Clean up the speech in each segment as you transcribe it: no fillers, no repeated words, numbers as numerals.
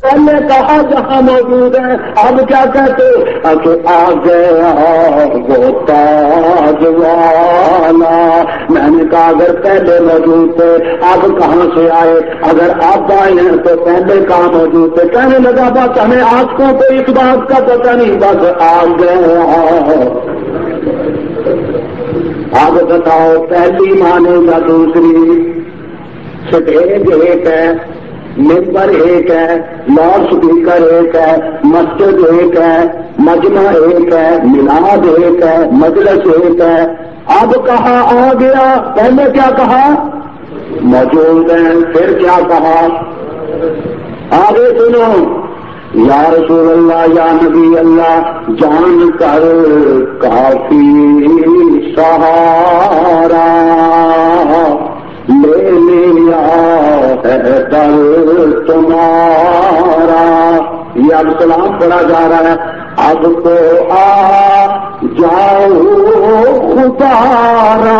پہلے کہا جہاں موجود ہے، اب کیا کہتے کہ آ گیا وہ تاج والا. میں نے کہا اگر پہلے موجود تھے اب کہاں سے آئے؟ اگر اب آئے ہیں تو پہلے کہاں موجود تھے؟ کہنے لگا بس ہمیں آنکھوں کو اس بات کا پتہ نہیں، بس آ گیا. اب بتاؤ پہلی مانے یا دوسری؟ سٹیج ایک ہے، ممبر ایک ہے، لاؤڈ اسپیکر ایک ہے، مسجد ایک ہے، مجمع ایک ہے، میلاد ایک ہے، مجلس ایک ہے. اب کہا آ گیا، پہلے کیا کہا؟ موجود ہیں. پھر کیا کہا؟ آگے سنو، یا رسول اللہ یا نبی اللہ جان کر کافی سہارا لے لیا ہے در تمہارا. یہ اب سلام پڑھا جا رہا ہے. اب تو آ جاؤ خدارا.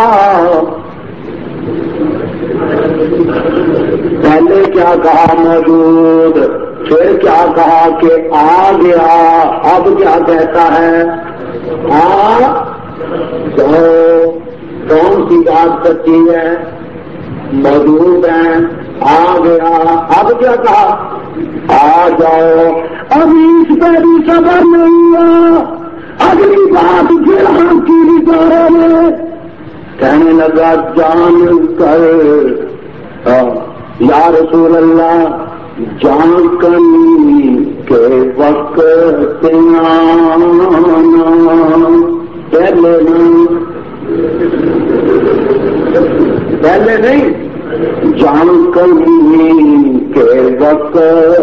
پہلے کیا کہا؟ موجود. پھر کیا کہا کہ آ گیا. اب کیا کہتا ہے؟ تو کون سی بات سچی ہے؟ موجود ہیں، آ گیا. اب کیا کہا؟ آ جاؤ. ابھی اس پہ بھی صبر نہیں ہوا، اگلی بات پھر ہم کی بچارے میں کہنے لگا جان کر یا رسول اللہ جان کرنی کے وقت آنا. پہلے نہیں، جان کرنی کے وقت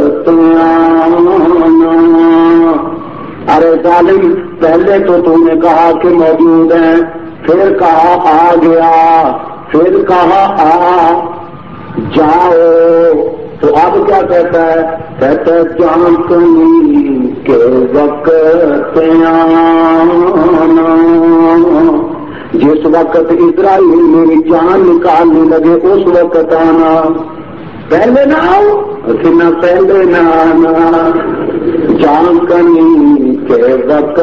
آنا. ارے ظالم، پہلے تو تم نے کہا کہ موجود ہیں، پھر کہا آ گیا، پھر کہا آ جاؤ. تو اب کیا کہتا ہے؟ کہتا ہے جان کرنی کے وقت آنا. جس وقت اسرائیل میری جان نکالنے لگے اس وقت آنا. پہلے نہ آؤ نہ پہلے نہ آنا. جان کرنی کے وقت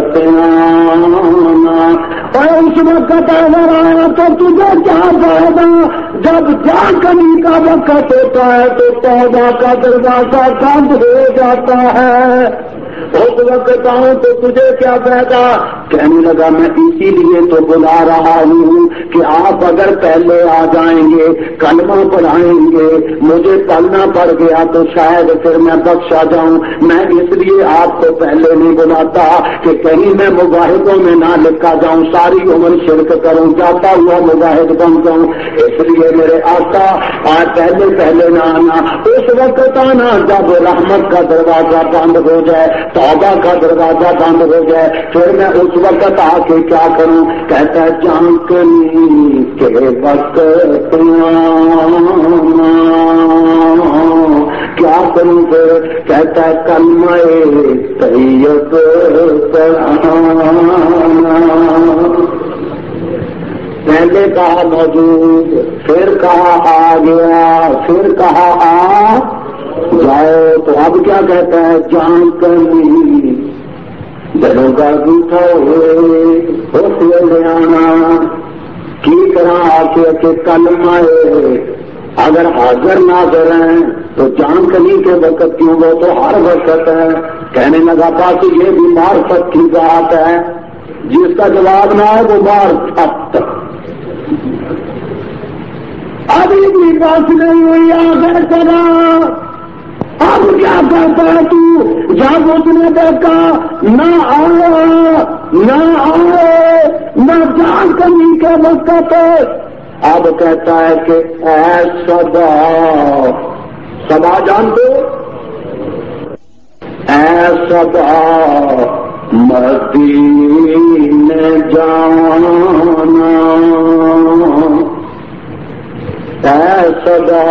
آنا. اور اس وقت اگر آیا تو تجھے کیا فائدہ؟ جب جان کرنی کا وقت ہوتا ہے تو توبہ کا دروازہ بند ہو جاتا ہے. اس وقت آؤں تو تجھے کیا فائدہ؟ کہنے لگا میں اسی لیے تو بلا رہا ہوں کہ آپ اگر پہلے آ جائیں گے، کلمہ پڑھائیں گے، مجھے پڑھنا پڑ گیا تو شاید پھر میں بخشا جاؤں. میں اس لیے آپ کو پہلے نہیں بلاتا کہ کہیں میں مجاہدوں میں نہ لکھا جاؤں، ساری عمر شرک کروں، جاتا ہوا مجاہد بن جاؤں. اس لیے میرے آقا آج پہلے نہ آنا، اس وقت آنا جب رحمت کا دروازہ بند ہو جائے، توبہ کا دروازہ بند ہو جائے. پھر میں اس وقت آ کے کیا کروں؟ کہتا ہے جان کرنی کے وقت آنا. کیا کروں پھر؟ کہتا ہے کلمہ طیب پڑھانا. پہلے کہا موجود، پھر کہا آ گیا، پھر کہا آ جاؤ. تو اب کیا کہتا ہے؟ جان کرنی دلوں کا گوٹھا ہوئے اس لے آنا. کی طرح آ کے کلمہ اگر حاضر ناظر ہیں تو جان کرنی کے وقت کیوں؟ وہ تو ہر وقت ہے. کہنے لگا بات یہ بھی معرفت کی بات ہے، جس کا جواب نہ ہے وہ معرفت. ابھی بھی بات نہیں ہوئی آخر کرا. اب کیا کرتا ہے تو؟ جب اس نے دیکھا نہ آئے نہ جان کرنی کے وقت، اب کہتا ہے کہ اے صدا جان دو، اے صدا مدینے جانا، اے صدا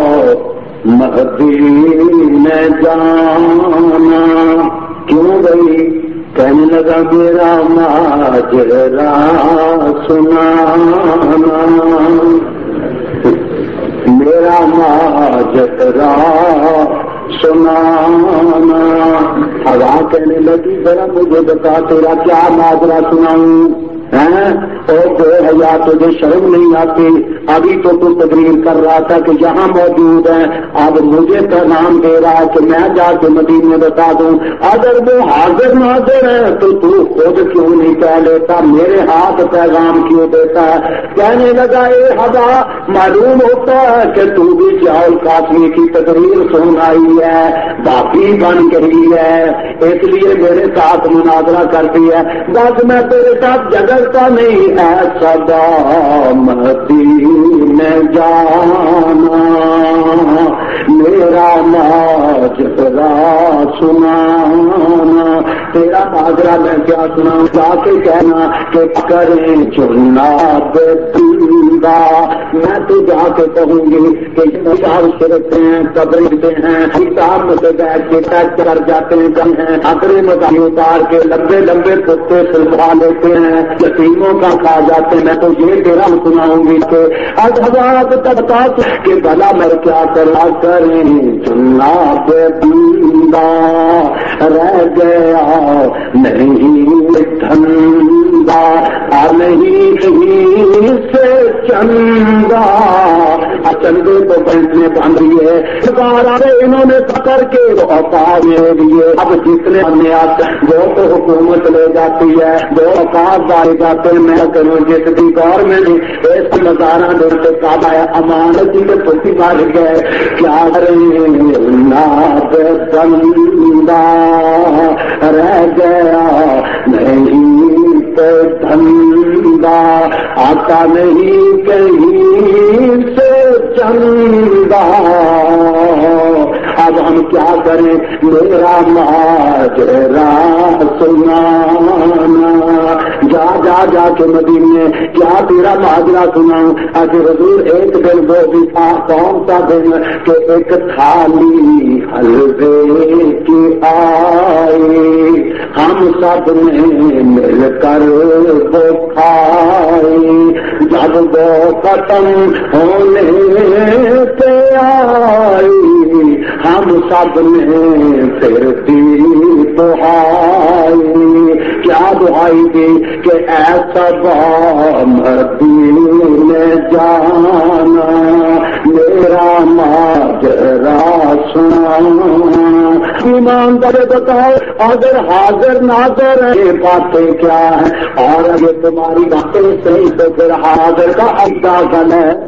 مدینے جانا. کیوں گئی؟ کہنے لگا میرا ماجرا سنانا، میرا ماجرا سنانا. ہوا کہنے لگی ذرا مجھے بتا تیرا کیا ماجرا سناؤں. بے حیا تجھے شرم نہیں آتی؟ ابھی تو تقریر کر رہا تھا کہ یہاں موجود ہے، اب مجھے پیغام دے رہا ہے کہ میں جا کے مدینے بتا دوں. اگر وہ حاضر ناظر ہے تو خود کیوں نہیں کہہ لیتا؟ میرے ہاتھ پیغام کیوں دیتا ہے؟ کہنے لگا اے ہوا، معلوم ہوتا ہے کہ تو بھی جاؤ قاسمی کی تقریر سن آئی ہے، باقی بن گئی ہے، اس لیے میرے ساتھ مناظرہ کرتی ہے. بس میں تیرے ساتھ جگڑتا نہیں ہے، صدا مدینے جانا، میرا ماجرا سنانا. تیرا ماجرا میں کیا سناؤں؟ جا کے کہنا کہ کریں جناب زندہ. میں تو جا کے کہوں گی کہ رکھتے ہیں، قبرتے ہیں، کتاب میں سے بیٹھ کے ٹیسٹ کر جاتے ہیں، اکڑے مداحی اتار کے لمبے لمبے کتے سلوا لیتے ہیں، یتیموں کا کھا جاتے ہیں. میں تو یہ تیرا سناؤں گی کہ ادھوات تبتا کہ بلا میں کیا کریں جناب زندہ. رہ گیا نہیں دھندا، نہیں کہیں سے چندہ. چندے تو بینچنے بن رہی ہے، انہوں نے پکڑ کے اوقات لے لیے. اب جتنے ہمیں آتے وہ تو حکومت لے جاتی ہے، وہ اوقات ڈالے جاتے ہیں. میں کروں جس کی گورنمنٹ اس نظارہ دور سے کہا ہے امانت جی کے پھٹی مار گئے. کیا کریں ناب بندہ، رہ گیا نہیں تو دھندا، آتا نہیں کہیں سے چندہ. اب ہم کیا کریں؟ میرا ماجرا سنانا. جا جا جا کے مدینے کیا تیرا ماجرا سناؤں؟ اگر حضور ایک دن وہ بھی تھا، کون سا دن کہ ایک تھالی حلوے کی آئی، ہم سب نے مل کر وہ کھائی. جب وہ ختم ہونے پہ آئی، ہم سب نے پھر دی دعائی. کیا دعائی دی کہ ایسا مدینے جانا، میرا ماجرا سنانا. ایماندار بتاؤ اگر حاضر ناظر ہے یہ باتیں کیا ہیں؟ اور اگر تمہاری باتیں صحیح تو پھر حاضر کا اندازہ ہے.